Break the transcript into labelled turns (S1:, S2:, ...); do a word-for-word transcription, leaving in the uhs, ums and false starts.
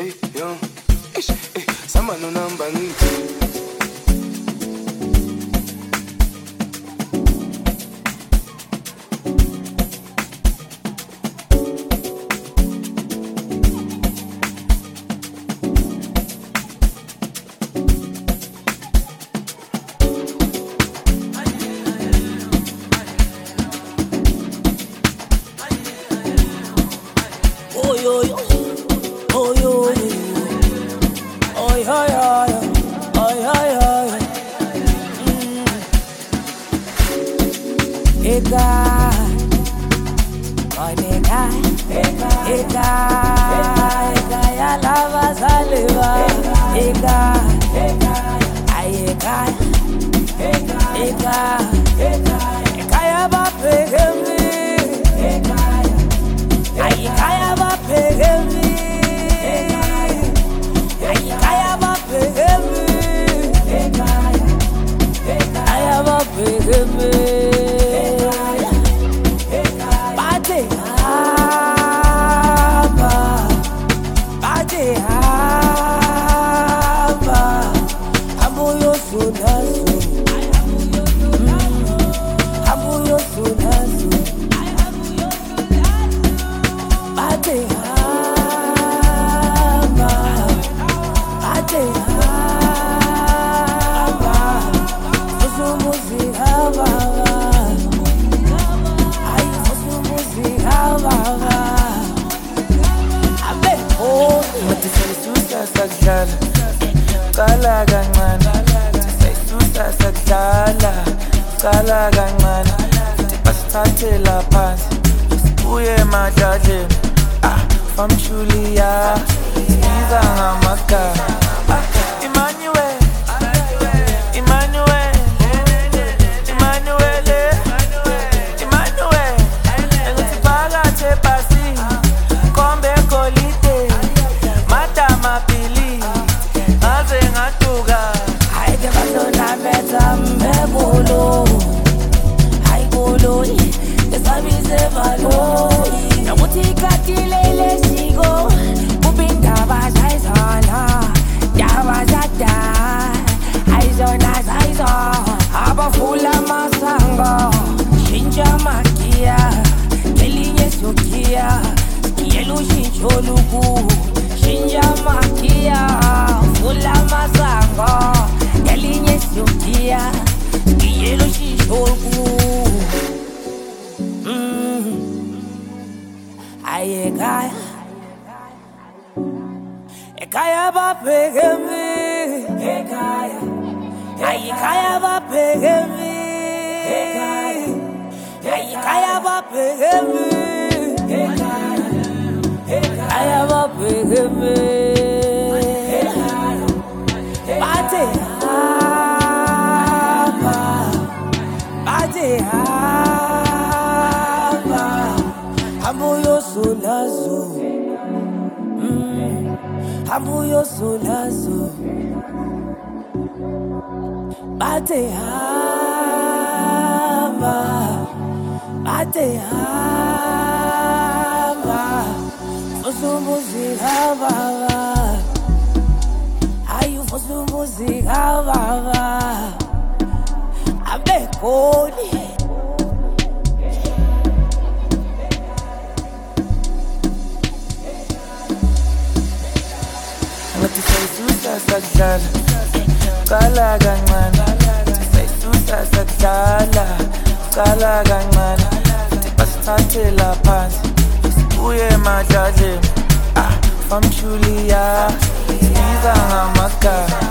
S1: Hey, yo. Ish, hey, samba no namba ngithi.
S2: Oh yo yo, oh yo yo, oh yo yo, oh yo yo. Ega, oh nega, ega, ega, ega ya lava saliva. Ega, ega, ay ega, ega, ega, ega, ega ya ba pegemi. Ega. Ay kaya ba pegemi, ay kaya ba pegemi, kaya ba pegemi. Bate haba, bate haba, abuyo sunasu, abuyo sunasu. Bate haba, bate haba, fusumuzi haba, ay fusumuzi haba. Abe oh,
S3: mati sayisusa sakudlala, qala kancane. Sayisusa sakudlala, qala kancane. Basithathela phansi, sibuye emadlelweni. Ah, from Julia, sibiza ngamagama. Ah, Emmanuel, Emmanuel, Emmanuel, Emmanuel. Engithi phakathi ebhasini, kombe golide, madama pili, ngaze ngaduka.
S2: ay ke batona beta mbebolo, ay bolo, esabize baloi. Namuthi katilele siko, ubinda bazayizona, yabazada, ayizona zayizo, abafula masango, shintsha magia, kelinye sokia, yelu shintsho luku, shintsha magia, fula masango, kelinye sokia, yelu shintsho luku. Ay ekaya, ekaya ba pegemi, ekaya, ay ekaya ba pegemi, ekaya, ay ekaya ba pegemi, ekaya, ekaya ba pegemi, bate haba, bate haba. Abuyo solazo, mm, abuyo solazo. Bate haba, bate haba, fusumuzi haba, ayu fusumuzi haba, abe koni.
S3: Mati sayisusa sakudlala, qala kancane. Sayisusa sakudlala, qala kancane. Basithathela phansi, sibuye emadlelweni. Ah, from Julia, sibiza ngamagama.